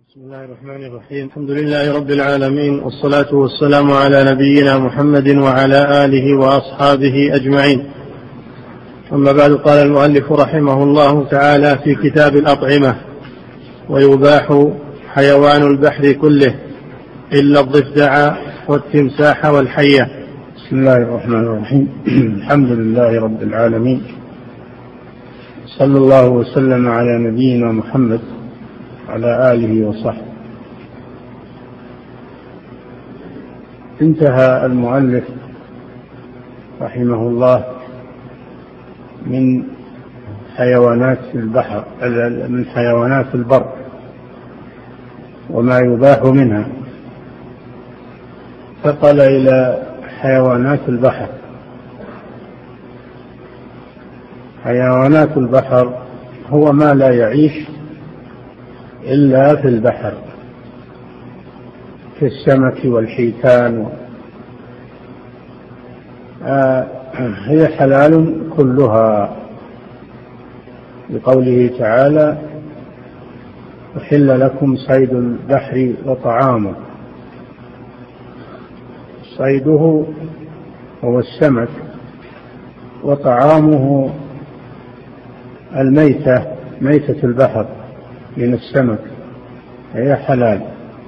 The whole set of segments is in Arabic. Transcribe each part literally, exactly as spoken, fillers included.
بسم الله الرحمن الرحيم. الحمد لله رب العالمين، والصلاة والسلام على نبينا محمد وعلى آله وأصحابه أجمعين. أما بعد، قال المؤلف رحمه الله تعالى في كتاب الأطعمة: ويباح حيوان البحر كله إلا الضفدع والتمساح والحية. بسم الله الرحمن الرحيم. الحمد لله رب العالمين، صلى الله وسلم على نبينا محمد على آله وصحبه. انتهى المؤلف رحمه الله من حيوانات البحر من حيوانات البر وما يباح منها، فقال إلى حيوانات البحر. حيوانات البحر هو ما لا يعيش إلا في البحر، كالسمك والحيتان، آه هي حلال كلها، بقوله تعالى: أحل لكم صيد البحر وطعامه. صيده هو السمك، وطعامه الميتة، ميتة البحر من السمك، هي حلال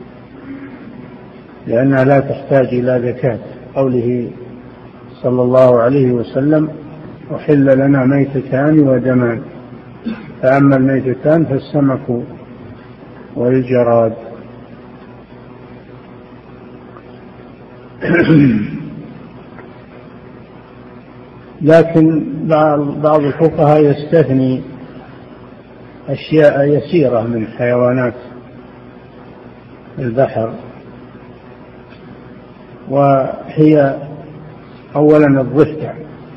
لأنها لا تحتاج إلى زكاة. قوله صلى الله عليه وسلم: أحل لنا ميتتان ودمان، فأما الميتتان فالسمك والجراد. لكن بعض الفقهاء يستثني أشياء يسيرة من حيوانات البحر، وهي أولا الضفدع.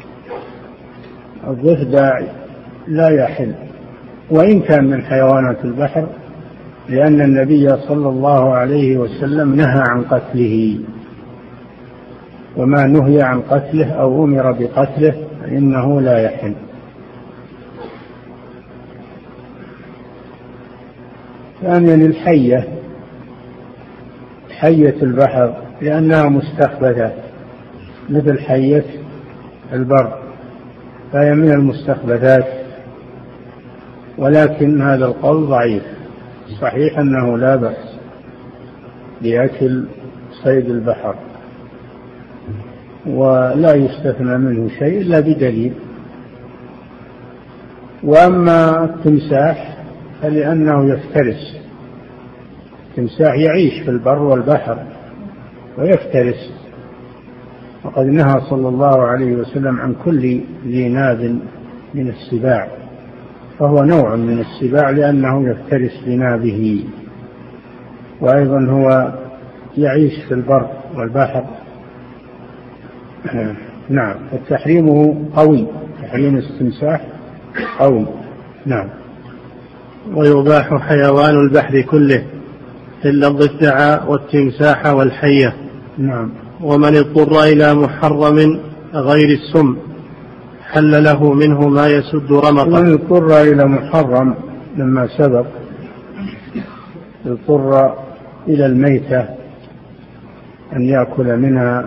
الضفدع لا يحل وإن كان من حيوانات البحر، لأن النبي صلى الله عليه وسلم نهى عن قتله، وما نهي عن قتله أو أمر بقتله فإنه لا يحل. ثانيا الحية، حية البحر، لأنها مستخبثة مثل حية البر، فهي من المستخبثات، ولكن هذا القول ضعيف. صحيح أنه لا بأس بأكل صيد البحر، ولا يستثنى منه شيء إلا بدليل. وأما التمساح فلأنه يفترس، التمساح يعيش في البر والبحر ويفترس، وقد نهى صلى الله عليه وسلم عن كل ذي ناب من السباع، فهو نوع من السباع لأنه يفترس بنابه، وأيضا هو يعيش في البر والبحر. نعم، وتحريمه قوي، تحريم التمساح قوي. نعم. ويباح حيوان البحر كله إلا الضفدع والتمساح والحية. نعم. ومن اضطر إلى محرم غير السم حل له منه ما يسد رمقه. ومن اضطر إلى محرم لما سبق، اضطر إلى الميتة أن يأكل منها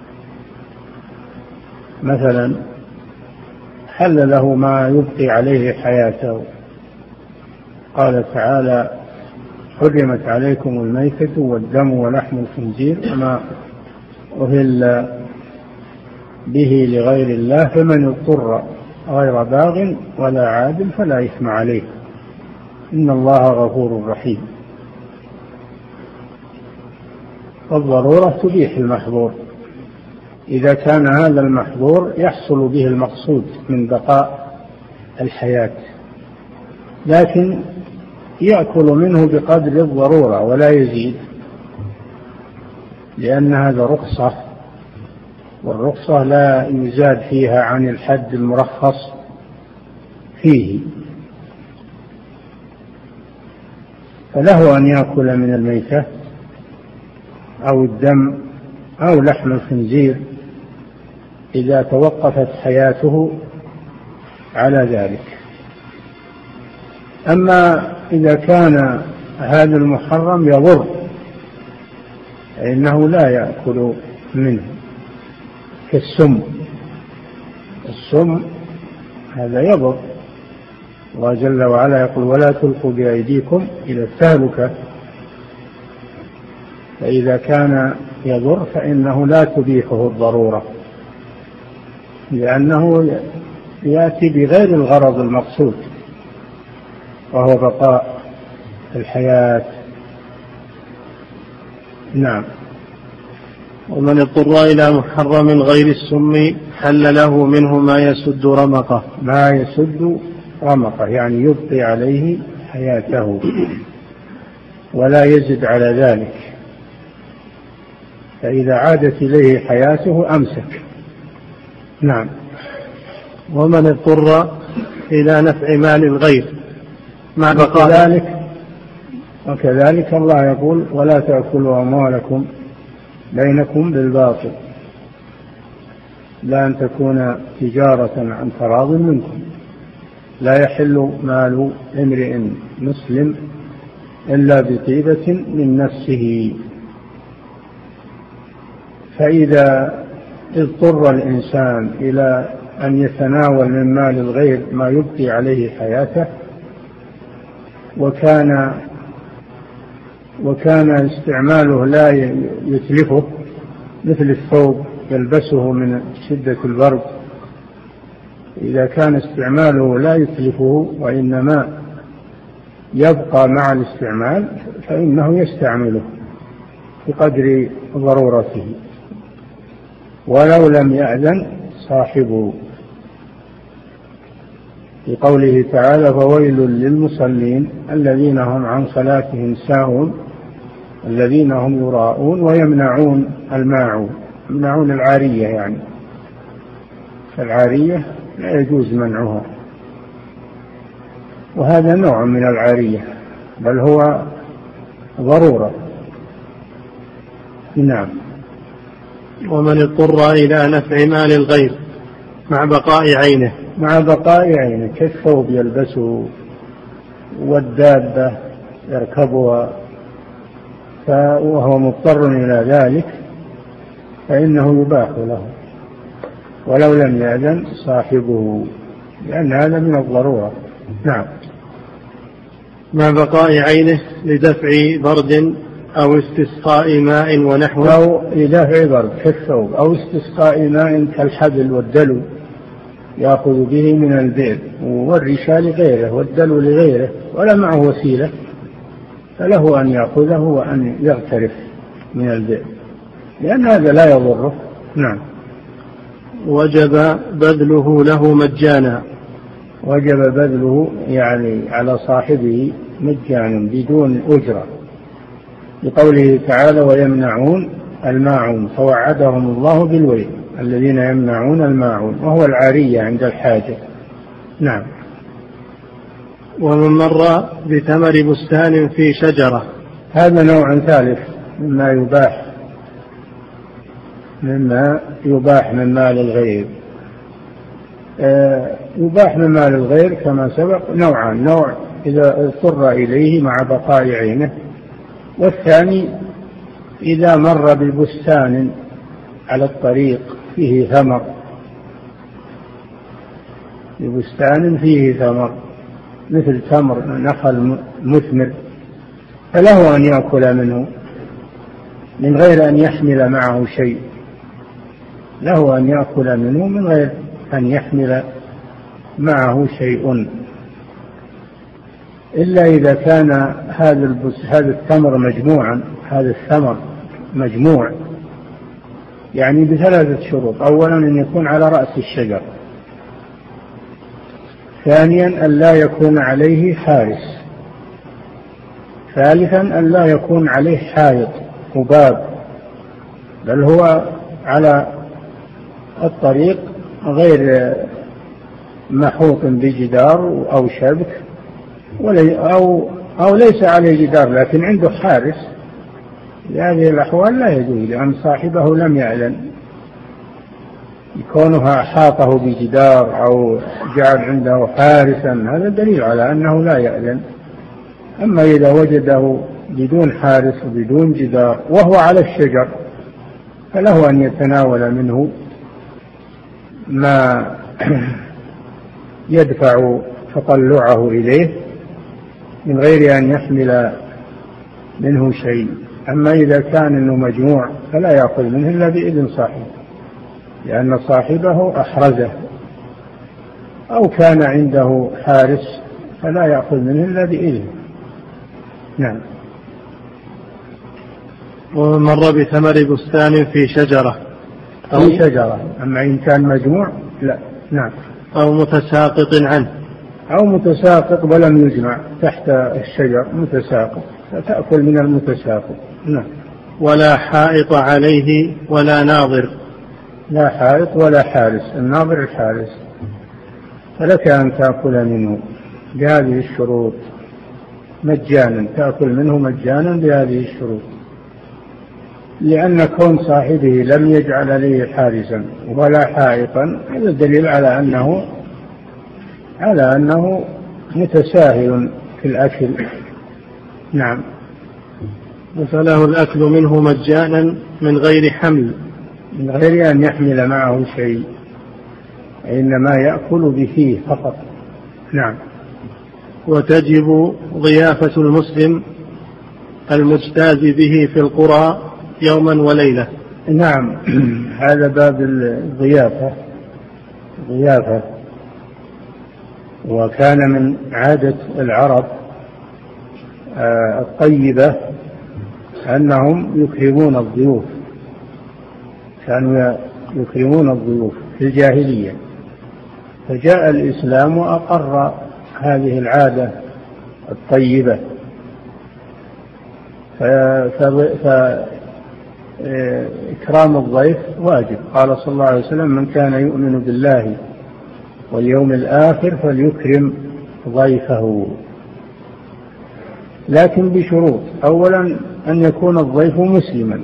مثلا، حل له ما يبقي عليه حياته. قال تعالى: حرمت عليكم الميتة والدم ولحم الخنزير وما أهل به لغير الله، فمن اضطر غير باغ ولا عاد فلا إثم عليه، إن الله غفور رحيم. والضرورة تبيح المحظور إذا كان هذا المحظور يحصل به المقصود من بقاء الحياة، لكن يأكل منه بقدر الضرورة ولا يزيد، لأن هذا رخصة، والرخصة لا يزاد فيها عن الحد المرخص فيه، فله أن يأكل من الميتة أو الدم أو لحم الخنزير إذا توقفت حياته على ذلك. أما إذا كان هذا المحرم يضر، فإنه لا يأكل منه، كالسم. السم هذا يضر، الله جل وعلا يقول ولا تلقوا بأيديكم إلى التهلكة. فإذا كان يضر فإنه لا تبيحه الضرورة، لأنه يأتي بغير الغرض المقصود، وهو بقاء الحياة. نعم. ومن اضطر إلى محرم غير السم حل له منه ما يسد رمقه. ما يسد رمقه يعني يبقي عليه حياته ولا يزد على ذلك، فإذا عادت إليه حياته أمسك. نعم. ومن اضطر إلى نفع مال الغير مع بقاء ذلك. وكذلك الله يقول ولا تأكلوا أموالكم بينكم بالباطل لا أن تكون تجارة عن تراض منكم، لا يحل مال امرئ مسلم إلا بطيبة من نفسه. فإذا اضطر الإنسان إلى أن يتناول من مال الغير ما يبقي عليه حياته، وكان وكان استعماله لا يتلفه، مثل الثوب يلبسه من شدة البرد، إذا كان استعماله لا يتلفه وإنما يبقى مع الاستعمال فإنه يستعمله بقدر ضرورته ولو لم يأذن صاحبه، في قوله تعالى فويل للمصلين الذين هم عن صلاتهم ساهون الذين هم يراءون ويمنعون الماعون، يمنعون العارية، يعني العارية لا يجوز منعها، وهذا نوع من العارية بل هو ضرورة. نعم. ومن اضطر إلى نفع مال الغير مع بقاء عينه مع بقاء عينه كالثوب يلبسه والدابة يركبها وهو مضطر إلى ذلك فإنه يباح له ولو لم يأذن صاحبه، لأن هذا من الضرورة. نعم. مع بقاء عينه لدفع برد أو استسقاء ماء ونحوه، أو لدفع برد كالثوب، أو استسقاء ماء كالحبل والدلو يأخذ به من البئر، والرشا لغيره والدلو لغيره ولا معه وسيلة، فله أن يأخذه وأن يغترف من البئر لأن هذا لا يضره. نعم. وجب بذله له مجانا. وجب بذله يعني على صاحبه مجانا بدون أجرة، لقوله تعالى ويمنعون الماعون فوعدهم الله بالويل الذين يمنعون الماعون، وهو العارية عند الحاجة. نعم. ومن مر بثمر بستان في شجرة، هذا نوع ثالث مما يباح مما يباح من مال الغير. آه يباح من مال الغير كما سبق نوعان، نوع إذا اضطر إليه مع بقاء عينه، والثاني إذا مر ببستان على الطريق فيه ثمر، ببستان فيه ثمر مثل تمر نخل مثمر، فله أن يأكل منه من غير أن يحمل معه شيء، له أن يأكل منه من غير أن يحمل معه شيء، إلا إذا كان هذا هذا التمر مجموعا، هذا الثمر مجموع يعني بثلاثة شروط: أولا أن يكون على رأس الشجر، ثانيا أن لا يكون عليه حارس، ثالثا أن لا يكون عليه حائط وباب، بل هو على الطريق غير محوط بجدار أو شبك أو, أو ليس عليه جدار لكن عنده حارس. لهذه الأحوال لا يجوز، لأن صاحبه لم يعلن، كونها أحاطه بجدار أو جعل عنده حارسا هذا دليل على أنه لا يعلن أما إذا وجده بدون حارس وبدون جدار وهو على الشجر فله أن يتناول منه ما يدفع تطلعه إليه من غير أن يحمل منه شيء. أما إذا كان إنه مجموع فلا يأخذ منه إلا بإذن صاحبه، لأن صاحبه أحرزه، أو كان عنده حارس فلا يأخذ منه إلا بإذن. نعم. ومر بثمر بستان في شجرة أو في شجرة، أما إن كان مجموع لا. نعم. أو متساقط عنه، أو متساقط ولم يجمع تحت الشجر متساقط فتأكل من المتساقط. نعم. ولا حائط عليه ولا ناظر. لا حائط ولا حارس، الناظر الحارس، فلك أن تأكل منه بهذه الشروط مجانا، تأكل منه مجانا بهذه الشروط، لأن كون صاحبه لم يجعل عليه حارسا ولا حائطا هذا دليل على أنه على أنه متساهل في الأكل. نعم. فله الأكل منه مجانا من غير حمل، من غير أن يحمل معه شيء، إنما يأكل بفيه فقط. نعم. وتجب ضيافة المسلم المجتاز به في القرى يوما وليلة. نعم. هذا باب الضيافة. ضيافة وكان من عادة العرب الطيبة أنهم يكرمون الضيوف، كانوا يكرمون الضيوف في الجاهلية، فجاء الإسلام وأقر هذه العادة الطيبة، فإكرام الضيف واجب. قال صلى الله عليه وسلم: من كان يؤمن بالله واليوم الآخر فليكرم ضيفه، لكن بشروط. أولا أن يكون الضيف مسلما،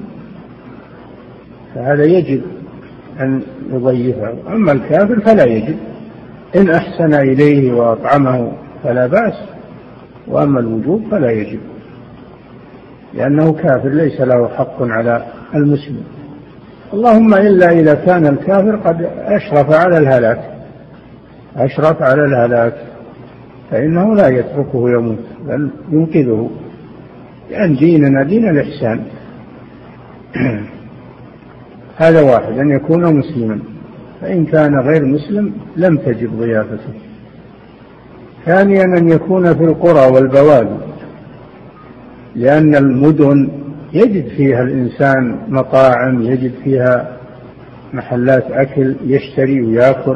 فهذا يجب أن يضيفه. أما الكافر فلا يجب، إن أحسن إليه وأطعمه فلا بأس، وأما الوجوب فلا يجب، لأنه كافر ليس له حق على المسلم، اللهم إلا إذا كان الكافر قد أشرف على الهلاك أشرف على الهلاك فإنه لا يتركه يموت بل ينقذه، لأن ديننا دين الإحسان. هذا واحد، أن يكون مسلما، فإن كان غير مسلم لم تجب ضيافته. ثانيا أن يكون في القرى والبوادي، لأن المدن يجد فيها الإنسان مطاعم، يجد فيها محلات أكل يشتري ويأكل،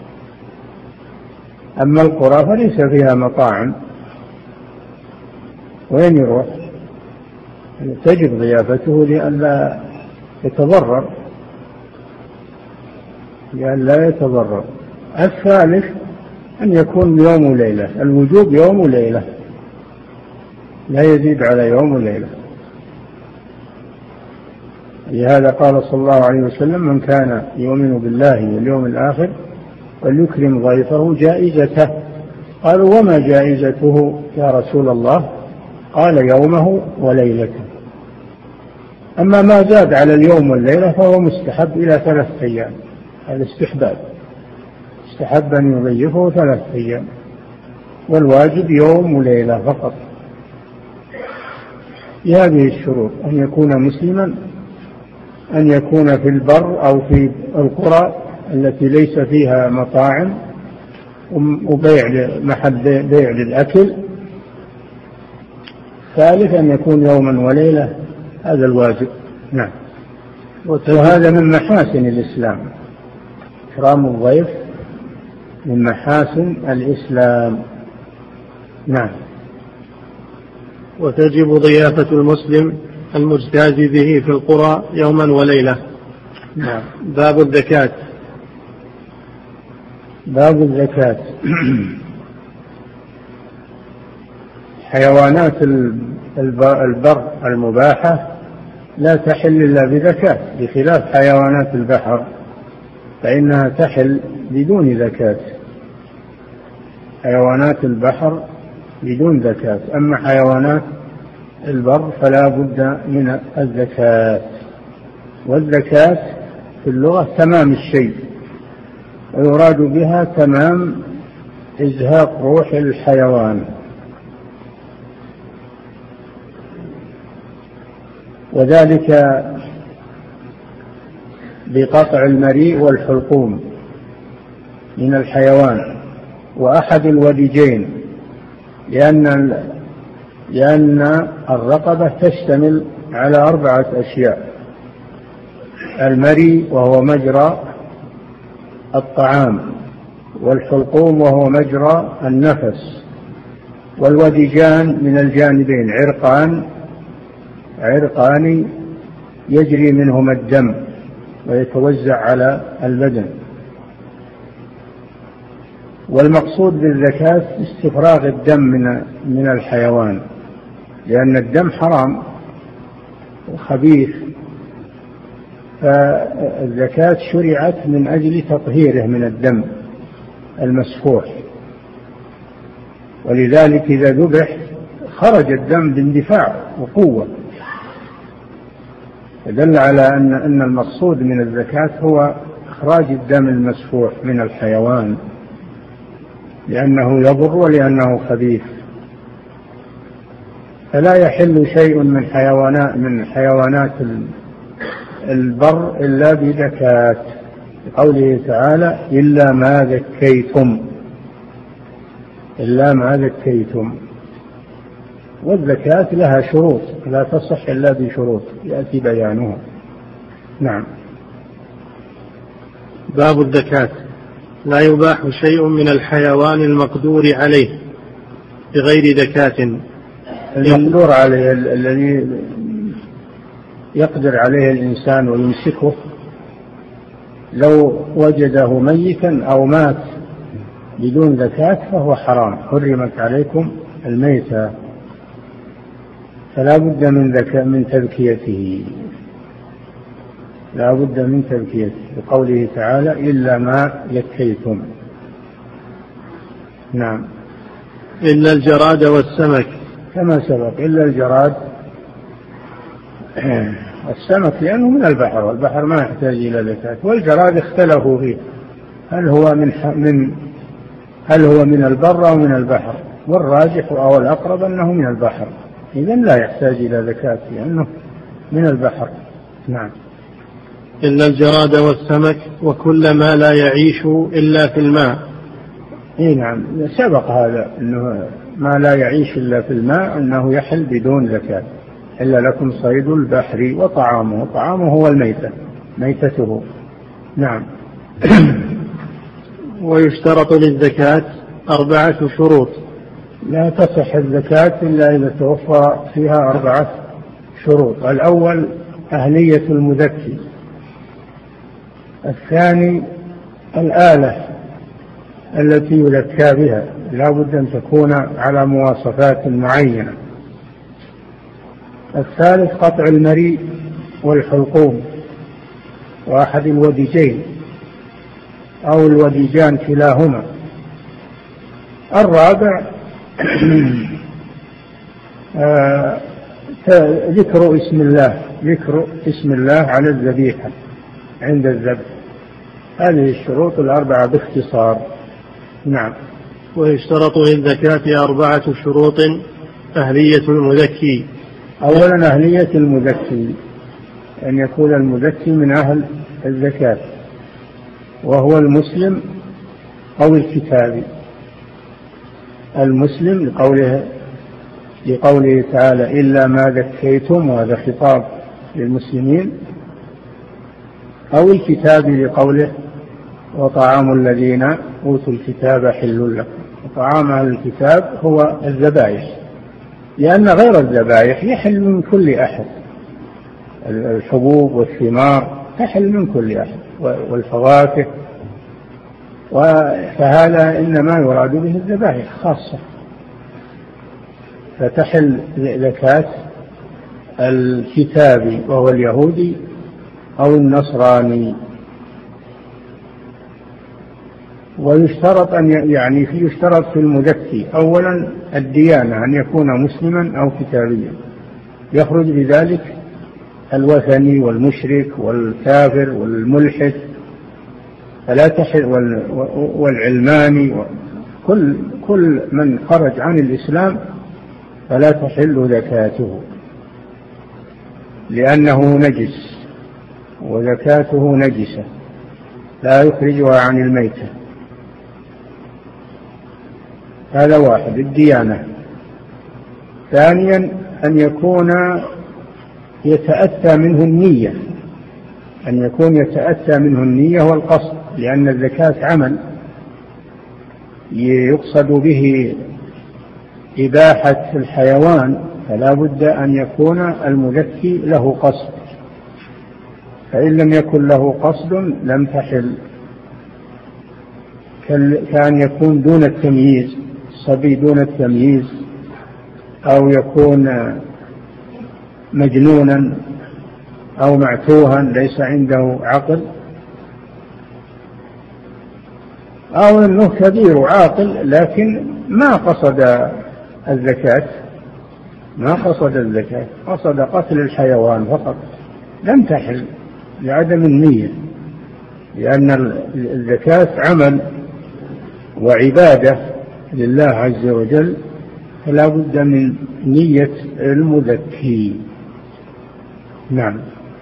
أما القرى فليس فيها مطاعم، وين يروح؟ تجب ضيافته لئلا يتضرر لئلا يتضرر. الثالث أن يكون يوم وليلة، الوجوب يوم وليلة لا يزيد على يوم وليلة. لهذا قال صلى الله عليه وسلم: من كان يؤمن بالله واليوم الآخر فليكرم ضيفه جائزته. قالوا: وما جائزته يا رسول الله؟ قال: يومه وليلته. أما ما زاد على اليوم والليلة فهو مستحب إلى ثلاثة أيام، هذا استحباب، استحب أن يضيفه ثلاثة أيام، والواجب يوم وليلة فقط. بهذه الشروط: أن يكون مسلما، أن يكون في البر أو في القرى التي ليس فيها مطاعم وبيع محل بيع للأكل. ثالث أن يكون يوما وليلة، هذا الواجب. نعم. وهذا من محاسن الإسلام، إكرام الضيف من محاسن الإسلام. نعم. وتجب ضيافة المسلم المجتاز به في القرى يوما وليلة. نعم. باب الزكاة. باب الزكاة. حيوانات البر المباحة لا تحل إلا بزكاة، بخلاف حيوانات البحر فإنها تحل بدون زكاة. حيوانات البحر بدون زكاة. أما حيوانات البر فلا بد من الزكاة. والزكاة في اللغة تمام الشيء، ويراد بها تمام إزهاق روح الحيوان. وذلك بقطع المريء والحلقوم من الحيوان وأحد الوديجين، لأن لأن الرقبة تشتمل على أربعة أشياء: المريء وهو مجرى الطعام، والحلقوم وهو مجرى النفس، والوديجان من الجانبين عرقان عرقان يجري منهما الدم ويتوزع على البدن. والمقصود بالزكاة استفراغ الدم من من الحيوان، لأن الدم حرام وخبيث، فالزكاة شرعت من أجل تطهيره من الدم المسفوح. ولذلك إذا ذبح خرج الدم باندفاع وقوة، دل على أن أن المقصود من الزكاة هو إخراج الدم المسفوح من الحيوان، لأنه يضر ولأنه خبيث. فلا يحل شيء من حيوانات من حيوانات البر إلا بزكاة، قوله تعالى: إلا ما ذكيتم إلا ما ذكيتم. والزكاة لها شروط لا تصح إلا بشروط يأتي بيانها. نعم. باب الزكاة. لا يباح شيء من الحيوان المقدور عليه بغير زكاة. المقدور عليه الذي يقدر عليه الإنسان ويمسكه، لو وجده ميتا أو مات بدون زكاة فهو حرام. حرمت عليكم الميتة، فلا بد من ذكاء من تذكيته لا بد من تذكيته بقوله تعالى: إلا ما ذكيتم. نعم. إلا الجراد والسمك كما سبق. إلا الجراد السمك لأنه من البحر، والبحر ما يحتاج إلى زكاة. والجراد اختلفوا فيه هل هو من من هل هو من البر أو من البحر، والراجح أو الأقرب أنه من البحر، إذن لا يحتاج إلى زكاة لأنه من البحر. نعم. إلا الجراد والسمك وكل ما لا يعيش إلا في الماء. إيه نعم، سبق هذا أنه ما لا يعيش إلا في الماء أنه يحل بدون زكاة. إلا لكم صيد البحر وطعامه، طعامه هو الميتة ميتته. نعم. ويشترط للزكاة أربعة شروط. لا تصح الزكاة إلا إذا توفر فيها أربعة شروط. الأول أهلية المزكي، الثاني الآلة التي يزكى بها لا بد أن تكون على مواصفات معينة، الثالث قطع المريء والحلقوم وأحد الوديجين أو الوديجان كلاهما، الرابع آه ذكر اسم الله ذكر اسم الله على الذبيحة عند الذبح. هذه الشروط الأربعة باختصار. نعم. ويشترط للزكاة أربعة شروط: أهلية المزكي. أولا أهلية المزكي، أن يكون المزكي من أهل الزكاة، وهو المسلم أو الكتابي. المسلم لقوله لقوله تعالى: إلا ما ذكيتم، وهذا خطاب للمسلمين، أو الكتابي لقوله: وطعام الذين أوتوا الكتاب حل لكم. وطعام أهل الكتاب هو الذبائح، لأن غير الذبائح يحل من كل أحد، الحبوب والثمار تحل من كل أحد، والفواكه، فهذا إنما يراد به الذبائح خاصة. فتحل زكاة الكتابي وهو اليهودي أو النصراني. ويشترط أن يعني في يشترط في المزكي أولا الديانة، أن يكون مسلما أو كتابيا، يخرج بذلك الوثني والمشرك والكافر والملحد فلا تحل، والعلماني، كل كل من خرج عن الإسلام فلا تحل زكاته لأنه نجس وزكاته نجسة لا يخرجها عن الميتة. هذا واحد الديانة. ثانيا أن يكون يتأتى منه النية، أن يكون يتأتى منه النية والقصد، لأن الزكاة عمل يقصد به إباحة الحيوان، فلا بد أن يكون المزكي له قصد، فإن لم يكن له قصد لم تحل، كان يكون دون التمييز، صبي دون التمييز، أو يكون مجنونا أو معتوها ليس عنده عقل، أو أنه كبير عاقل لكن ما قصد الزكاة، ما قصد الزكاة، قصد قتل الحيوان فقط، لم تحل لعدم النية، لأن الزكاة عمل وعبادة لله عز وجل، فلا بد من نية المزكي. نعم.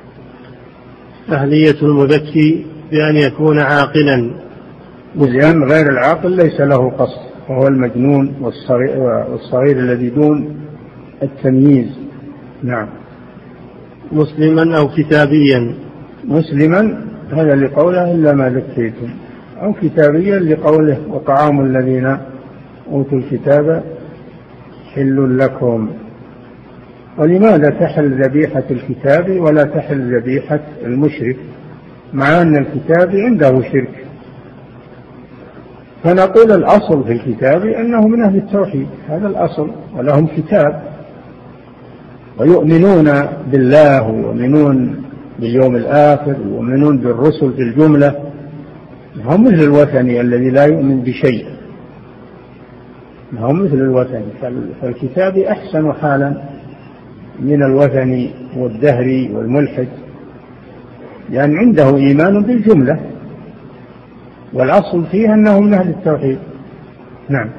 أهلية المزكي بأن يكون عاقلا، لأن غير العاقل ليس له قصد، وهو المجنون والصغير, والصغير الذي دون التمييز. نعم. مسلما أو كتابيا، مسلما هذا لقوله إلا ما ذكيتم، أو كتابيا لقوله وطعام الذين أوتوا الكتاب حل لكم. ولماذا تحل ذبيحة الكتاب ولا تحل ذبيحة المشرك مع أن الكتاب عنده شرك؟ فنقول الأصل في الكتاب أنه من أهل التوحيد، هذا الأصل، ولهم كتاب ويؤمنون بالله ويؤمنون باليوم الآخر ويؤمنون بالرسل في الجملة، هم مثل الوثني الذي لا يؤمن بشيء، هم مثل الوثني. فالكتاب أحسن حالا من الوثني والدهري والملحد، لأن يعني عنده إيمان بالجملة، والأصل فيه أنه من أهل التوحيد. نعم.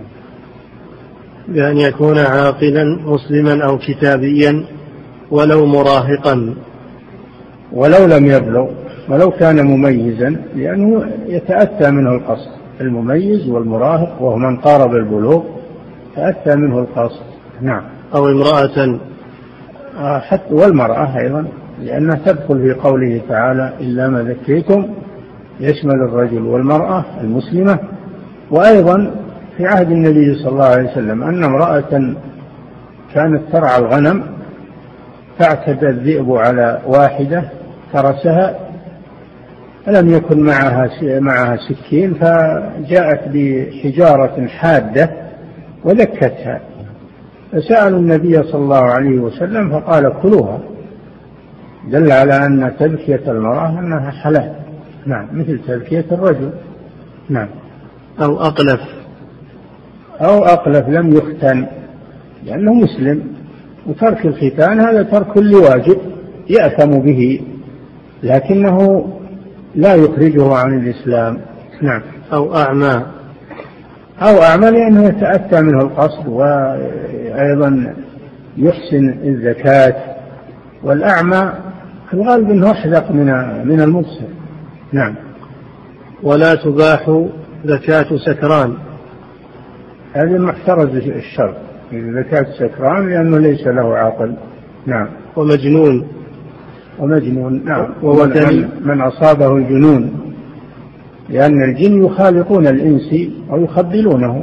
بأن يكون عاقلا مسلما أو كتابيا ولو مراهقا، ولو لم يبلغ، ولو كان مميزا، لأنه يتأتى منه القصد، المميز والمراهق وهو من قارب البلوغ تأتى منه القصد. نعم. أو امرأة، حتى والمرأة أيضا، لأنها تدخل في قوله تعالى إلا ما ذكيتم، يشمل الرجل والمرأة المسلمة. وأيضا في عهد النبي صلى الله عليه وسلم أن امرأة كانت ترعى الغنم فاعتدى الذئب على واحدة فرسها، فلم يكن معها معها سكين، فجاءت بحجارة حادة وذكتها، فسألوا النبي صلى الله عليه وسلم فقال كلوها، دل على أن تذكية المرأة أنها حلال. نعم. مثل تذكية الرجل. نعم. أو أقلف، أو أقلف لم يختن لأنه مسلم، وترك الختان هذا ترك لواجب يأثم به، لكنه لا يخرجه عن الإسلام. نعم. أو أعمى، أو أعمى لأنه يتأتى منه القصد، وأيضا يحسن الزكاة، والأعمى في الغالب أنه أحذق من من المبصر. نعم. ولا تباح زكاة سكران، هذا محترز الشر، زكاة سكران لأنه ليس له عقل. نعم. ومجنون، ومجنون. نعم. ووثني، من أصابه الجنون، لأن الجن يخالطون الإنس ويخبلونه،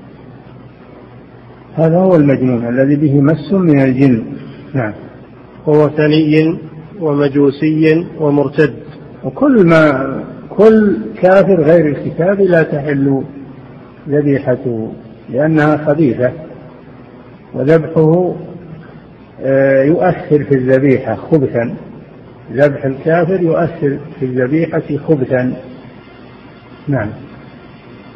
هذا هو المجنون الذي به مس من الجن. نعم. ووثني ومجوسي ومرتد، وكل ما كل كافر غير الكتاب لا تحل ذبيحته لأنها خبيثة، وذبحه يؤثر في الذبيحة خبثا، ذبح الكافر يؤثر في الذبيحة خبثا. نعم.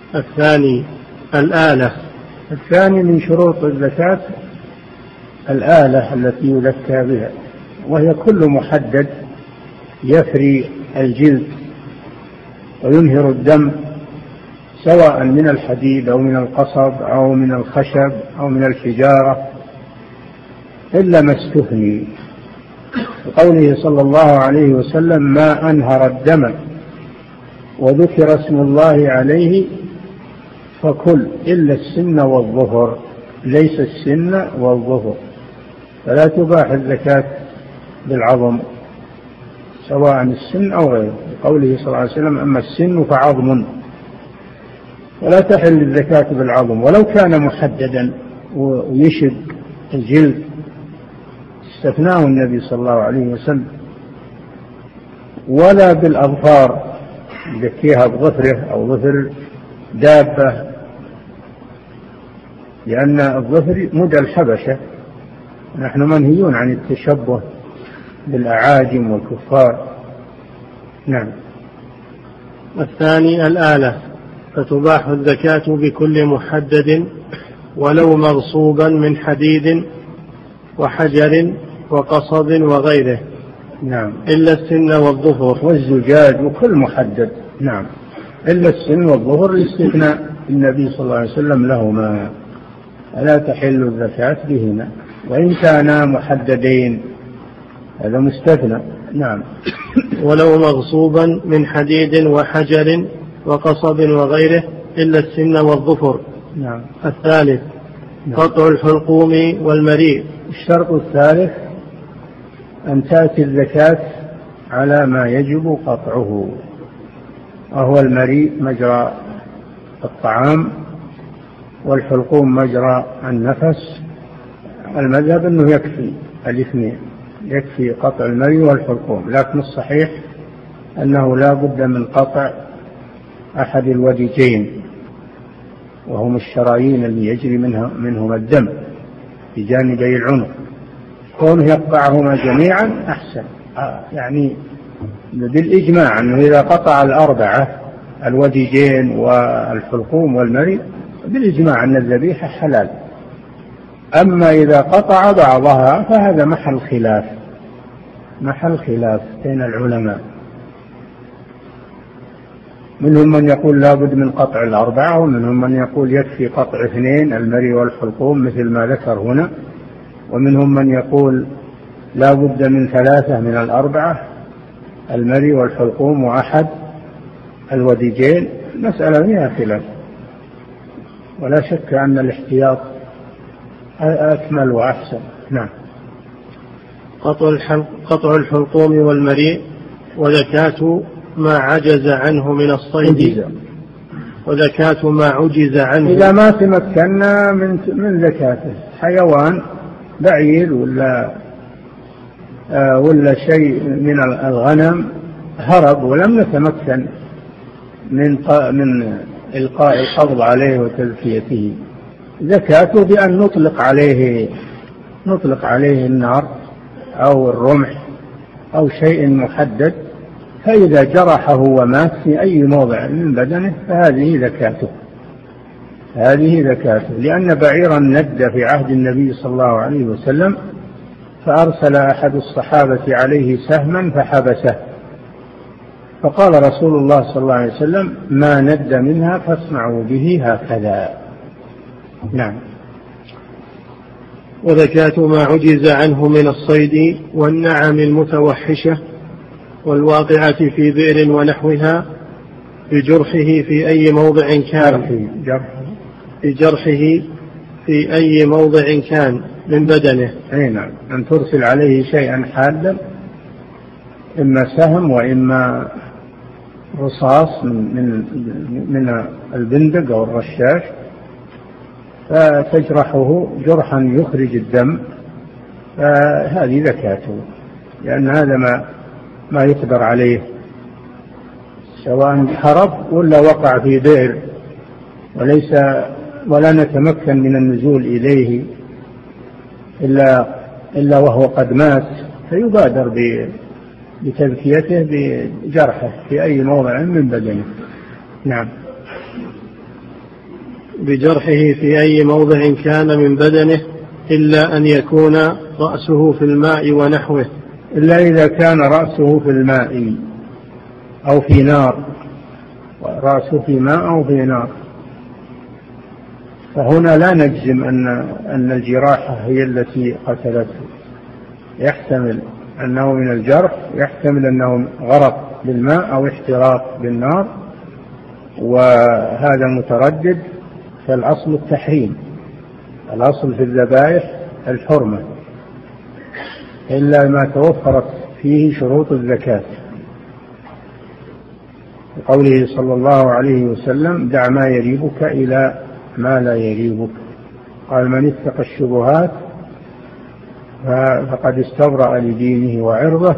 الثاني الآلة. الثاني من شروط الزكاة الآلة التي يزكى بها، وهي كل محدد يفري الجلد وينهر الدم، سواء من الحديد أو من القصب أو من الخشب أو من الحجارة، إلا ما استثني، قوله صلى الله عليه وسلم: ما أنهر الدم وذكر اسم الله عليه فكل إلا السن والظفر، ليس السن والظفر، فلا تباح الزكاة بالعظم سواء السن أو غيره، قوله صلى الله عليه وسلم: أما السن فعظم، ولا تحل الزكاة بالعظم ولو كان محددا ويشد الجلد، استثناه النبي صلى الله عليه وسلم. ولا بالأظفار يزكيها بظفره أو ظفر دابة، لأن الظفر مدى الحبشة، نحن منهيون عن التشبه بالأعاجم والكفار. نعم. الثاني الآلة، فتباح الزكاة بكل محدد ولو مغصوبا من حديد وحجر وقصب وغيره. نعم. إلا السن والظفر والزجاج وكل محدد. نعم. إلا السن والظفر الاستثناء النبي صلى الله عليه وسلم لهما، لا تحل الزكاة بهما وإن كانا محددين، هذا مستثنى. نعم. ولو مغصوبا من حديد وحجر وقصب وغيره إلا السن والظفر. نعم. الثالث قطع الحلقوم والمريء. الشرط الثالث أن تأتي الزكاة على ما يجب قطعه، وهو المريء مجرى الطعام، والحلقوم مجرى النفس. المذهب أنه يكفي الاثنين، يكفي قطع المريء والحلقوم، لكن الصحيح أنه لا بد من قطع أحد الوديجين، وهم الشرايين اللي يجري منها منهما الدم في جانبي العنق، كونه يقطعهما جميعا أحسن. آه يعني بالإجماع أنه إذا قطع الأربعة الوديجين والحلقوم والمريء بالإجماع أن الذبيحة حلال. أما إذا قطع بعضها فهذا محل خلاف، محل خلاف بين العلماء، منهم من يقول لا بد من قطع الأربعة، ومنهم من يقول يكفي قطع اثنين المريء والحلقوم مثل ما ذكر هنا، ومنهم من يقول لا بد من ثلاثة من الأربعة المريء والحلقوم وأحد الوديجين. مسألة فيها خلاف، ولا شك أن الاحتياط أكمل وأحسن. نعم. قطع الحلقوم والمريء وزكاة ما عجز عنه من الصيد، وزكاة ما عجز عنه إذا ما تمكنا من من زكاته، حيوان بعير ولا آه ولا شيء من الغنم هرب ولم نتمكن من من إلقاء القبض عليه وتزكيته، زكاته بأن نطلق عليه نطلق عليه النار أو الرمح أو شيء محدد، فإذا جرحه ومات في أي موضع من بدنه فهذه زكاته، هذه زكاته. لأن بعيرا ند في عهد النبي صلى الله عليه وسلم، فأرسل أحد الصحابة عليه سهما فحبسه، فقال رسول الله صلى الله عليه وسلم: ما ند منها فاصنعوا به هكذا. نعم. وزكاة ما عجز عنه من الصيد والنعم المتوحشة والواقعة في بئر ونحوها بجرحه في أي موضع كان، في جرحه في أي موضع كان من بدنه. أي نعم. أن ترسل عليه شيئا حادا، إما سهم وإما رصاص من من من البندق أو الرشاش، فتجرحه جرحا يخرج الدم، فهذه زكاته، لأن هذا ما ما يقدر عليه، سواء هرب ولا وقع في بئر وليس ولا نتمكن من النزول إليه إلا إلا وهو قد مات، فيبادر بتزكيته بجرحه في أي موضع من بدنه. نعم. بجرحه في أي موضع كان من بدنه إلا أن يكون رأسه في الماء ونحوه، إلا إذا كان رأسه في الماء أو في نار، رأسه في ماء أو في نار، فهنا لا نجزم أن أن الجراحة هي التي قتلته، يحتمل أنه من الجرح، يحتمل أنه غرق بالماء أو احتراق بالنار، وهذا متردد. فالأصل التحريم، الأصل في الذبائح الحرمة إلا ما توفرت فيه شروط الزكاة، قوله صلى الله عليه وسلم: دع ما يريبك إلى ما لا يريبك. قال: من اتقى الشبهات فقد استبرأ لدينه وعرضه.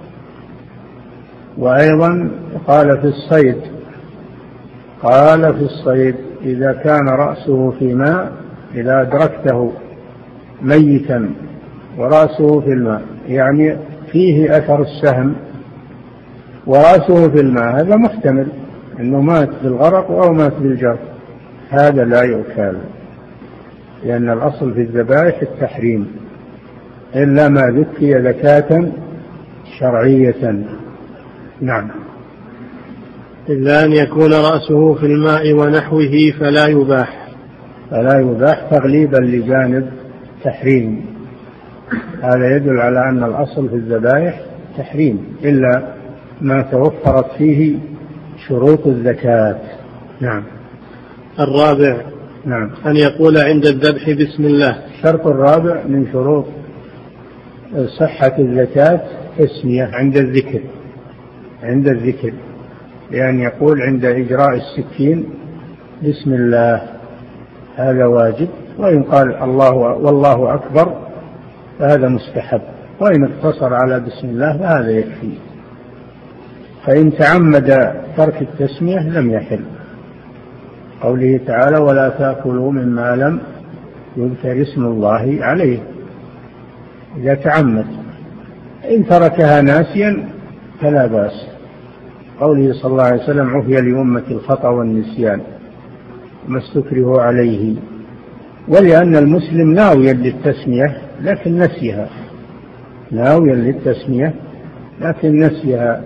وأيضا قال في الصيد قال في الصيد إذا كان رأسه في ماء، إذا أدركته ميتا ورأسه في الماء، يعني فيه أثر السهم ورأسه في الماء، هذا محتمل أنه مات بالغرق أو مات بالجرح، هذا لا يؤكل، لأن الأصل في الذبائح التحريم إلا ما ذكي زكاة شرعية. نعم. إلا أن يكون رأسه في الماء ونحوه فلا يباح، فلا يباح تغليبا لجانب تحريم. هذا يدل على أن الأصل في الذبائح تحريم إلا ما توفرت فيه شروط الزكاة. نعم. الرابع: نعم. أن يقول عند الذبح بسم الله. الشرط الرابع من شروط صحة الزكاة تسمية عند الذكر، عند الذكر، لأن يقول عند إجراء السكين بسم الله، هذا واجب. وإن قال الله والله أكبر فهذا مستحب، وإن اقتصر على بسم الله فهذا يكفي. فإن تعمد ترك التسمية لم يحل، قوله تعالى: ولا تأكلوا مما لم يذكر اسم الله عليه، إذا تعمد. إن تركها ناسيا فلا بأس، قوله صلى الله عليه وسلم: عفي لأمة الخطأ والنسيان ما استكرهوا عليه. ولأن المسلم ناويا للتسمية لكن نسيها، ناويا للتسمية لكن نسيها،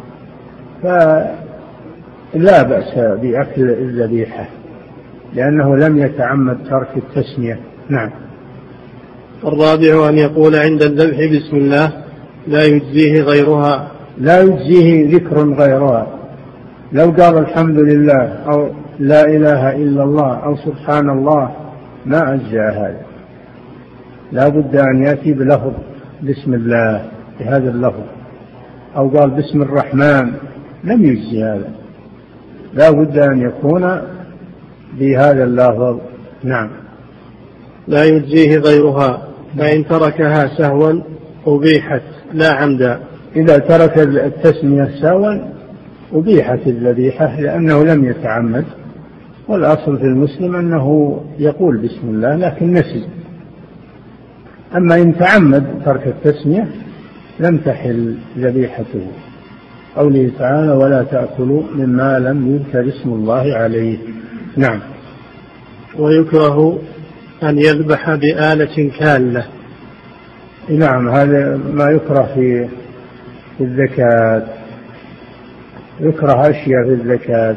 فلا بأس بأكل الذبيحة لأنه لم يتعمد ترك التسمية. نعم. الرابع: أن يقول عند الذبح بسم الله لا يجزيه غيرها، لا يجزيه ذكر غيرها. لو قال الحمد لله أو لا إله إلا الله أو سبحان الله ما أجزاء هذا، لا بد أن يأتي بلفظ بسم الله بهذا اللفظ، أو قال بسم الرحمن، لم يجزي هذا، لا بد أن يكون بهذا اللفظ. نعم. لا يجزيه غيرها، فإن تركها سهوا أبيحت لا عمدا. إذا ترك التسمية سهوا أبيحت الذبيحة لأنه لم يتعمد، والأصل في المسلم أنه يقول بسم الله لكن نسي. أما إن تعمد ترك التسمية لم تحل ذبيحته، قوله تعالى: ولا تأكلوا مما لم يذكر اسم الله عليه. نعم. ويكره أن يذبح بآلة كالة. نعم، هذا ما يكره في الزكاة، يكره أشياء في الزكاة.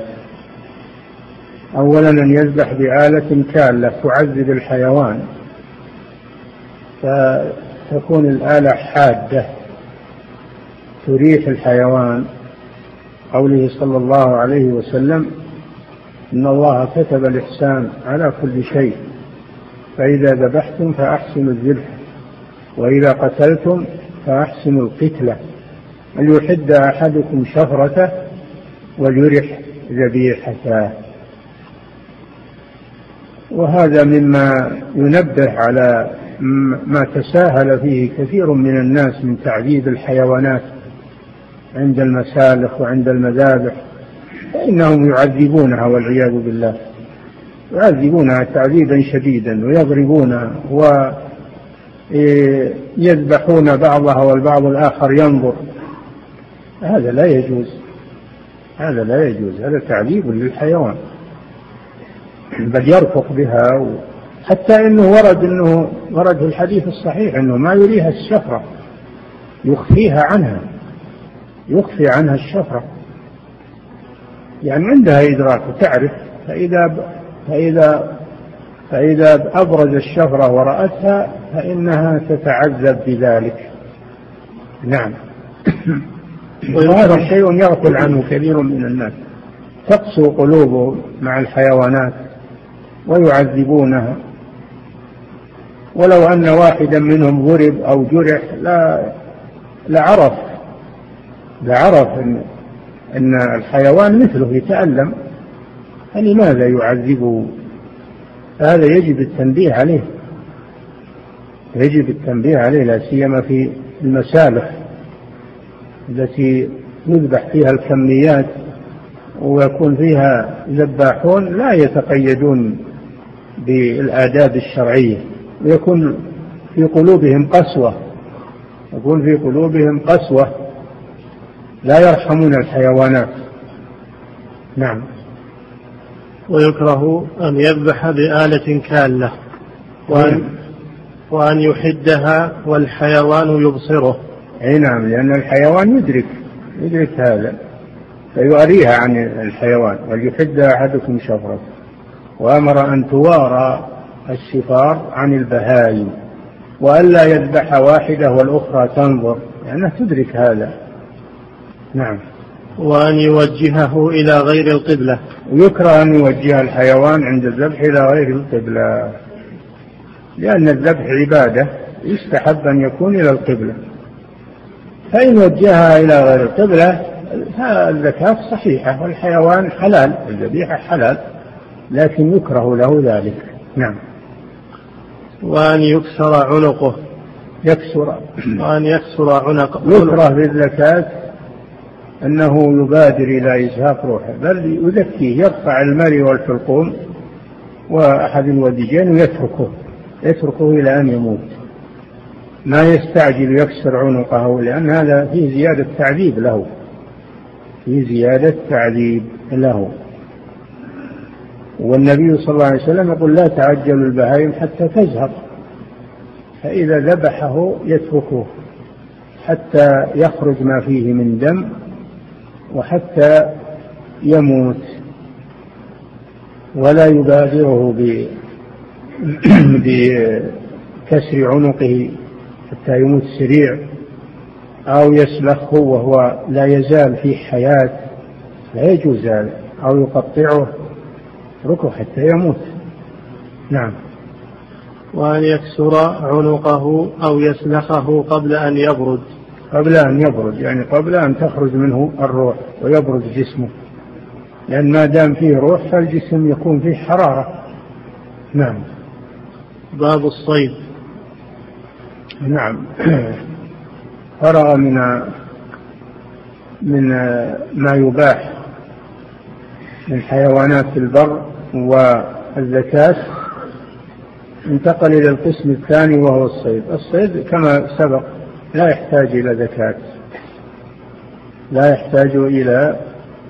أولا أن يذبح بآلة كالة تعذب الحيوان، فتكون الآلة حادة تريح الحيوان، قوله صلى الله عليه وسلم: إن الله كتب الإحسان على كل شيء، فإذا ذبحتم فأحسنوا الذبح، وإذا قتلتم فأحسنوا القتلة، وليحد أحدكم شفرته وليرح ذبيحته. وهذا مما ينبه على ما تساهل فيه كثير من الناس من تعذيب الحيوانات عند المسالخ وعند المذابح، فإنهم يعذبونها والعياذ بالله، يعذبونها تعذيبا شديدا ويضربونها ويذبحون بعضها والبعض الآخر ينظر. هذا لا يجوز، هذا لا يجوز، هذا تعذيب للحيوان. بل يرفق بها، حتى إنه ورد إنه ورد في الحديث الصحيح إنه ما يريها الشفرة، يخفيها عنها، يخفي عنها الشفرة، يعني عندها إدراك وتعرف، فإذا فإذا فإذا أبرز الشفرة ورأتها فإنها تتعذب بذلك. نعم. وهذا شيء يغفل عنه كثير من الناس، تقسو قلوبهم مع الحيوانات ويعذبونها، ولو أن واحدا منهم ضرب أو جرح لا لعرف لعرف إن, إن الحيوان مثله يتألم، فلماذا يعذبه؟ هذا يجب التنبيه عليه، يجب التنبيه عليه، لا سيما في المسالخ التي يذبح فيها الكميات ويكون فيها ذباحون لا يتقيدون بالآداب الشرعية، ويكون في قلوبهم قسوة، يكون في قلوبهم قسوة لا يرحمون الحيوانات. نعم. ويكره أن يذبح بآلة كالة، وأن, وأن يحدها والحيوان يبصره. أي نعم، لأن الحيوان يدرك يدرك هذا فيؤريها عن الحيوان. وليحد أحدكم شفرة، وأمر أن توارى الشفار عن البهائم، وألا يذبح واحدة والأخرى تنظر، لأنها يعني تدرك هذا. نعم. وأن يوجهه إلى غير القبلة، ويكره أن يوجه الحيوان عند الذبح إلى غير القبلة، لأن الذبح عبادة يستحب أن يكون إلى القبلة، فإن وجهها إلى غير القبلة فالذكاة صحيحة والحيوان حلال، الذبيحة حلال، لكن يكره له ذلك. نعم. وأن يكسر عنقه، يكسر وأن يكسر عنقه. يكره بالذكاة أنه يبادر إلى إزهاق روحه، بل يذكيه، يرفع المري والحلقوم وأحد الوديجين ويتركه يتركه إلى أن يموت، ما يستعجل يكسر عنقه، لأن هذا فيه زيادة تعذيب له، فيه زيادة تعذيب له. والنبي صلى الله عليه وسلم يقول: لا تعجلوا البهائم حتى تزهق، فإذا ذبحه يتركه حتى يخرج ما فيه من دم وحتى يموت، ولا يبادره بكسر عنقه حتى يموت سريع، أو يسلخه وهو لا يزال في حياة، لا يجوز هذا، أو يقطعه يتركه حتى يموت. نعم. وأن يكسر عنقه أو يسلخه قبل أن يبرد، قبل أن يبرد يعني قبل أن تخرج منه الروح ويبرد جسمه، لأن ما دام فيه روح فالجسم يكون فيه حرارة. نعم. باب الصيد. نعم. فرغ من من ما يباح من حيوانات البر والذكاة، انتقل إلى القسم الثاني وهو الصيد. الصيد كما سبق لا يحتاج إلى زكاة، لا يحتاج إلى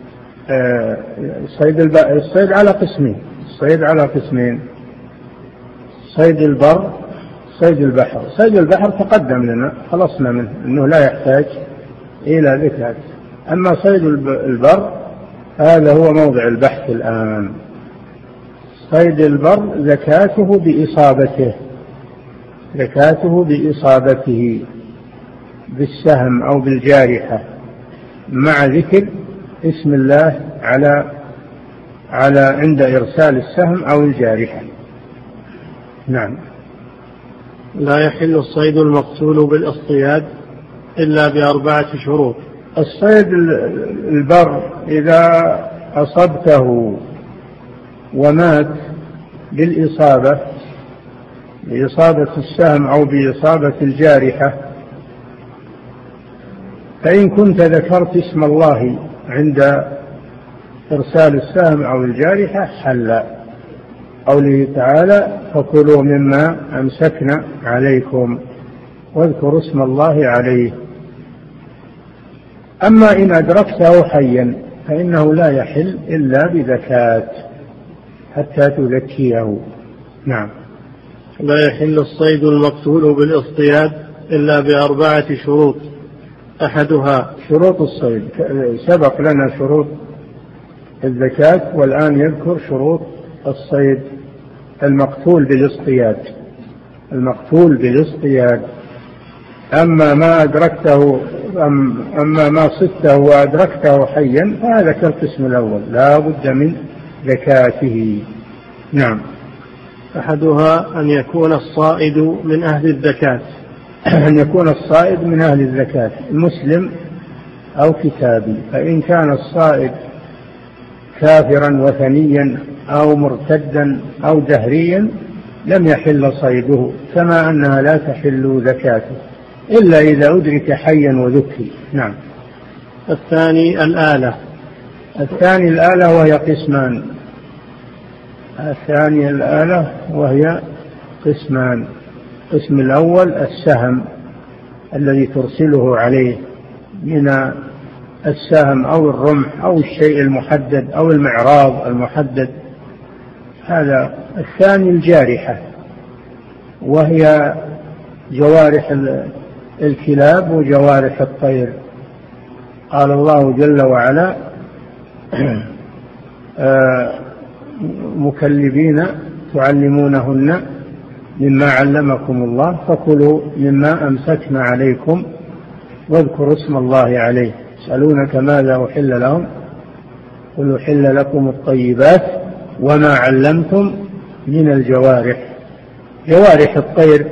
صيد البر. الصيد على قسمين، الصيد على قسمين: صيد البر، صيد البحر. صيد البحر تقدم لنا خلصنا منه أنه لا يحتاج إلى زكاة. أما صيد البر هذا هو موضع البحث الآن. صيد البر زكاته بإصابته، زكاته بإصابته بالسهم أو بالجارحة، مع ذكر اسم الله على على عند إرسال السهم أو الجارحة. نعم. لا يحل الصيد المقتول بالاصطياد إلا بأربعة شروط. الصيد البر إذا أصبته ومات بالإصابة، بإصابة السهم أو بإصابة الجارحة، فإن كنت ذكرت اسم الله عند إرسال السهم أو الجارحة حل. قوله تعالى: فكلوا مما أمسكنا عليكم واذكروا اسم الله عليه. أما إن أدركته حيا فإنه لا يحل إلا بزكاة، حتى تزكيه. نعم. لا يحل الصيد المقتول بالاصطياد إلا بأربعة شروط. أحدها شروط الصيد، سبق لنا شروط الزكاة والآن يذكر شروط الصيد المقتول بالاصطياد. المقتول بالاصطياد أما ما أدركته أما ما صدته وأدركته حيا فهذا كالقسم الأول لا بد من زكاته. نعم. أحدها أن يكون الصائد من أهل الزكاة. أن يكون الصائد من أهل الزكاة مسلم أو كتابي. فإن كان الصائد كافرا وثنيا أو مرتدا أو جهريا لم يحل صيده، كما أنها لا تحل زكاته إلا إذا أدرك حيا وذكي. نعم. الثاني الآلة. الثاني الآلة وهي قسمان. الثاني الآلة وهي قسمان. القسم الأول السهم الذي ترسله عليه من السهم أو الرمح أو الشيء المحدد أو المعراض المحدد، هذا. الثاني الجارحة وهي جوارح الكلاب وجوارح الطير. قال الله جل وعلا مكلبين تعلمونهن مما علمكم الله فكلوا مما أمسكن عليكم واذكروا اسم الله عليه. يسألونك ماذا أحل لهم قل أحل لكم الطيبات وما علمتم من الجوارح. جوارح الطير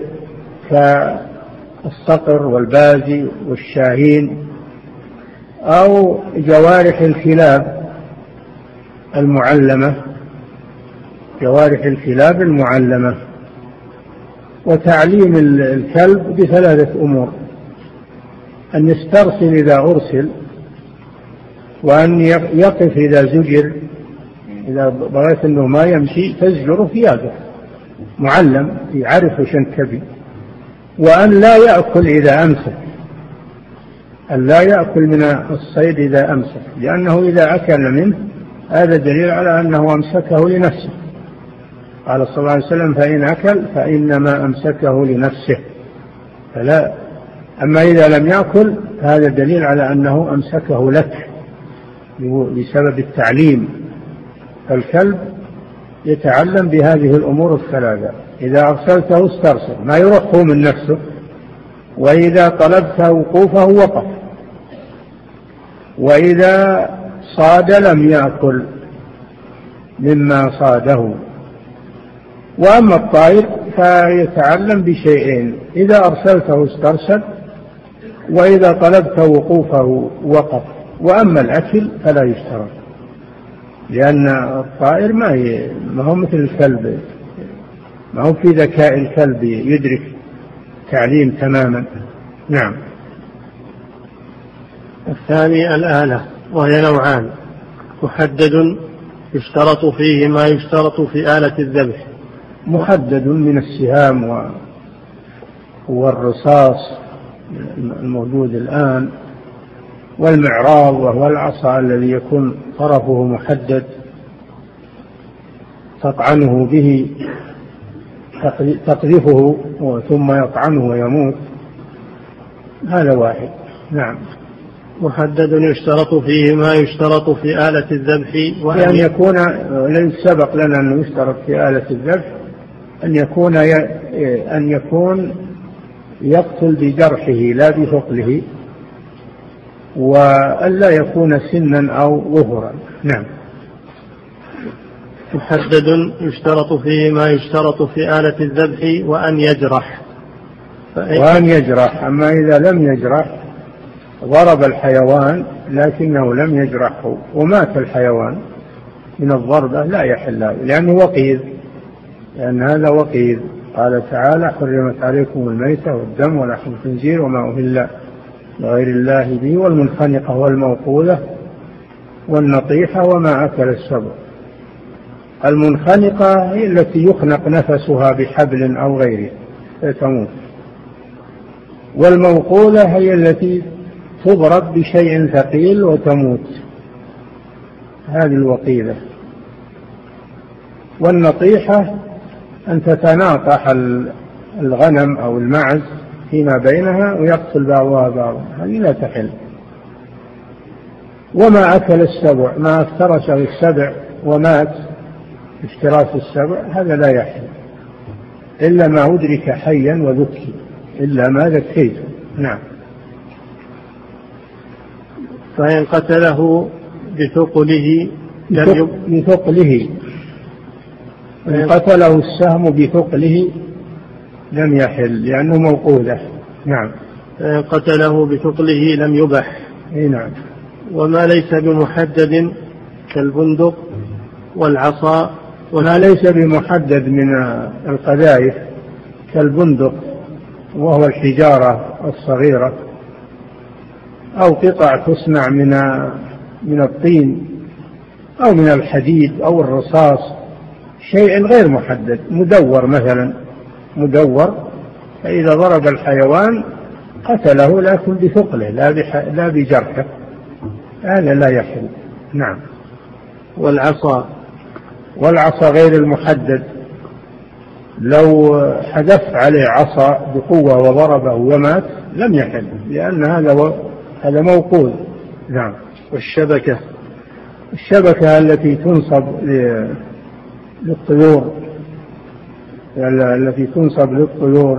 كالصقر والبازي والشاهين، أو جوارح الكلاب المعلمة جوارح الكلاب المعلمة. وتعليم الكلب بثلاثة أمور: أن يسترسل إذا أرسل، وأن يقف إذا زجر، إذا بغيت أنه ما يمشي تزجر في يده معلم يعرف شنكبي، وأن لا يأكل إذا أمسك، أن لا يأكل من الصيد إذا أمسك، لأنه إذا أكل منه هذا دليل على أنه أمسكه لنفسه. قال صلى الله عليه وسلم: فإن أكل فإنما أمسكه لنفسه. فلا أما إذا لم يأكل هذا دليل على أنه أمسكه لك بسبب التعليم. فالكلب يتعلم بهذه الأمور الثلاثة: إذا أرسلته استرسل ما يروح من نفسه، وإذا طلبت وقوفه وقف، وإذا صاد لم يأكل مما صاده. وأما الطائر فيتعلم بشيئين: إذا أرسلته استرسل، وإذا طلبت وقوفه وقف. وأما الأكل فلا يشترط، لأن الطائر ما هو مثل الكلب، ما هو في ذكاء الكلب يدرك تعليم تماما. نعم. الثاني الآلة، وهي نوعان: محدد يشترط فيه ما يشترط في آلة الذبح. محدد من السهام والرصاص الموجود الآن، والمعراض وهو العصا الذي يكون طرفه محدد تطعنه به، تقذفه ثم يطعنه ويموت، هذا واحد. نعم. محدد يشترط فيه ما يشترط في آلة الذبح، وأن يكون ليس سبق لنا أنه يشترط في آلة الذبح أن يكون أن يكون يقتل بجرحه لا بثقله، وألا يكون سنا أو ظهرا. نعم. محدد يشترط فيه ما يشترط في آلة الذبح وأن يجرح. وأن يجرح. أما إذا لم يجرح، ضرب الحيوان لكنه لم يجرحه ومات الحيوان من الضربة، لا يحل، لأنه وقيذ، لأن هذا وقيذ. قال تعالى: حرمت عليكم الميتة والدم ولحم الخنزير وما أهل لغير الله به والمنخنقة والموقوذة والنطيحة وما أكل السبع. المنخنقة هي التي يخنق نفسها بحبل أو غيره فتموت، والموقوذة هي التي تضرب بشيء ثقيل وتموت، هذه الوقيذة. والنطيحة أن تتناطح الغنم أو المعز فيما بينها ويقتل بعضها بعضا، هذه لا تحل. وما أكل السبع، ما افترسه السبع ومات افتراس السبع، هذا لا يحل إلا ما أدرك حيا وذكي، إلا ما ذكيته. نعم. فإن قتله بثقله بثقله إن قتله السهم بثقله لم يحل لأنه موقوذة. نعم. فإن قتله بثقله لم يبح. إيه نعم. وما ليس بمحدد كالبندق والعصا. وما ليس بمحدد من القذائف كالبندق وهو الحجارة الصغيرة، أو قطع تصنع من من الطين أو من الحديد أو الرصاص، شيء غير محدد، مدور مثلا، مدور، فإذا ضرب الحيوان قتله لكن بثقله لا بجرحه، هذا لا يحل. نعم. والعصا والعصا غير المحدد، لو حدف عليه عصا بقوة وضربه ومات لم يحل لأن هذا هذا موقوذ. نعم. والشبكة الشبكة التي تنصب للطيور التي تنصب للطيور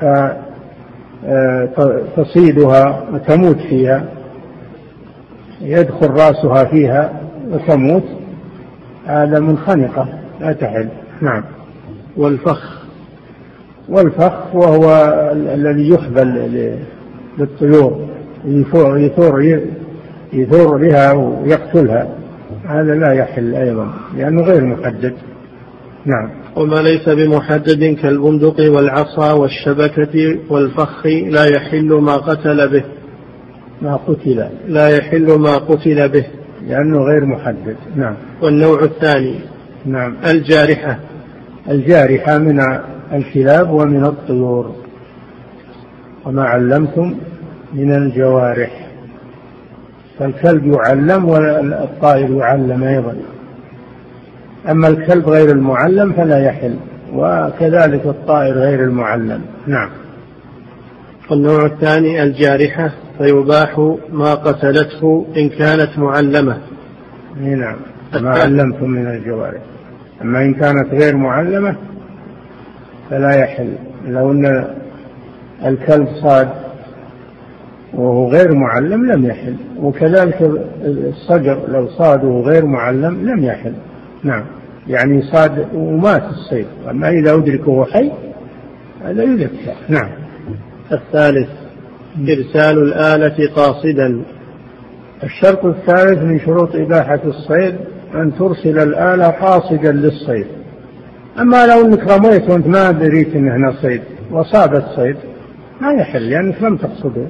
تصيدها وتموت فيها، يدخل رأسها فيها وتموت، هذا منخنقة لا تحل. نعم. والفخ والفخ وهو الذي يخبل للطيور، يثور, يثور, يثور بها ويقتلها، هذا لا يحل أيضا لأنه غير محدد. نعم. وما ليس بمحدد كالبندق والعصا والشبكة والفخ لا يحل ما قتل به ما قتل لا يحل ما قتل به لأنه غير محدد. نعم. والنوع الثاني نعم الجارحة الجارحة من الكلاب ومن الطيور، وما علمتم من الجوارح، فالكلب يعلم والطائر يعلم أيضا، أما الكلب غير المعلم فلا يحل، وكذلك الطائر غير المعلم. نعم. النوع الثاني الجارحة، فيباح ما قتلته إن كانت معلمة. نعم. ما علمتم من الجوارح، أما إن كانت غير معلمة فلا يحل. لو أن الكلب صاد وهو غير معلم لم يحل، وكذلك الصقر لو صاد وهو غير معلم لم يحل. نعم. يعني صاد ومات الصيد، أما إذا أدركه حي هذا يذكى. نعم. الثالث إرسال الآلة قاصدا. الشرط الثالث من شروط إباحة الصيد أن ترسل الآلة قاصدا للصيد. أما لو أنك رميت وأنت ما دريت أنه هنا صيد وصاب الصيد ما يحل لأنك لم تقصده،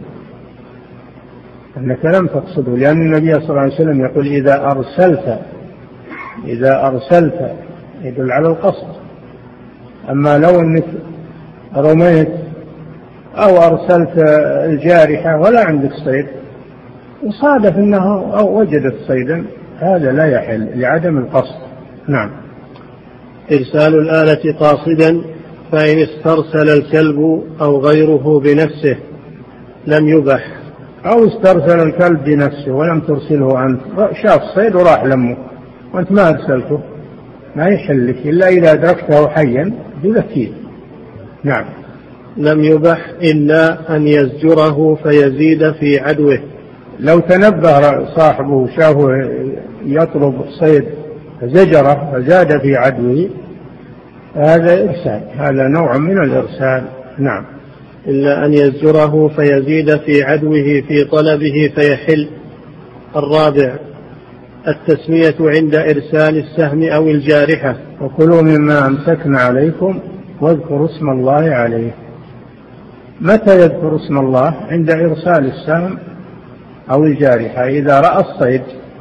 أنك لم تقصده، لأن النبي صلى الله عليه وسلم يقول إذا أرسلت إذا أرسلت يدل على القصد. أما لو أنك رميت أو أرسلت الجارحة ولا عندك صيد وصادف أنه أو وجدت صيدا هذا لا يحل لعدم القصد. نعم. إرسال الآلة قاصدا، فإن استرسل الكلب أو غيره بنفسه لم يبح. أو استرسل الكلب بنفسه ولم ترسله أنت، شاف صيد وراح لمه وأنت ما أرسلته ما يحل لك إلا إذا أدركته حيا بذكيه. نعم. لم يبح إلا أن يزجره فيزيد في عدوه. لو تنبه صاحبه شافه يطلب صيد فزجره فزاد في عدوه هذا إرسال، هذا نوع من الإرسال. نعم. إلا أن يزجره فيزيد في عدوه في طلبه فيحل. الرابع التسمية عند إرسال السهم أو الجارحة. وكلوا مما أمسكنا عليكم واذكروا اسم الله عليه. متى يذكر اسم الله؟ عند إرسال السهم أو الجارحة. إذا رأى الصيد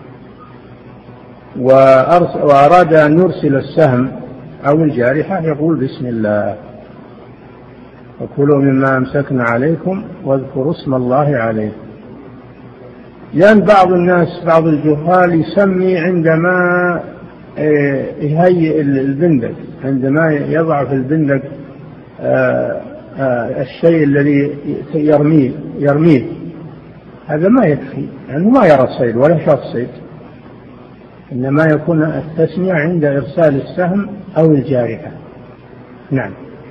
وأراد أن يرسل السهم أو الجارحة يقول بسم الله. وكلوا مما أمسكنا عليكم واذكروا اسم الله عليه. لأن بعض الناس بعض الجهال يسمي عندما يهيئ البندق عندما يضع في البندق الشيء الذي يرميه يرميه هذا ما يكفي، يعني ما يرى الصيد ولا شاف الصيد، إنما يكون التسمية عند إرسال السهم أو الجارحة. نعم.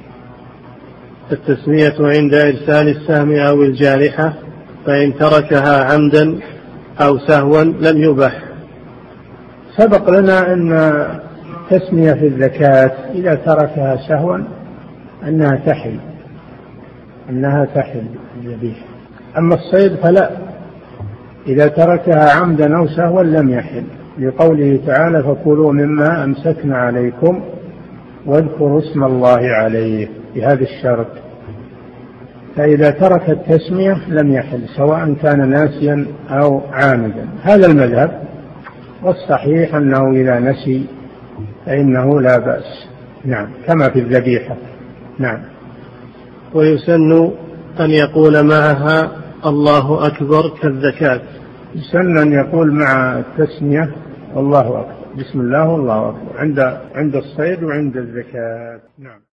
التسمية عند إرسال السهم أو الجارحة، فإن تركها عمدا أو سهوا لم يبح. سبق لنا أن تسمية في الزكاة إذا تركها سهوا أنها تحل أنها تحل الذبيحة، أما الصيد فلا، إذا تركها عمدا أو سهوا لم يحل، لقوله تعالى فكلوا مما أمسكنا عليكم واذكروا اسم الله عليه بهذا الشرط. فإذا ترك التسمية لم يحل سواء كان ناسيا أو عامدا. هذا المذهب، والصحيح أنه إذا نسي فإنه لا بأس. نعم، كما في الذبيحة. نعم. ويسن أن يقول معها الله أكبر كالزكاة. يسن أن يقول مع التسمية الله أكبر، بسم الله والله أكبر، عند عند الصيد وعند الزكاة. نعم.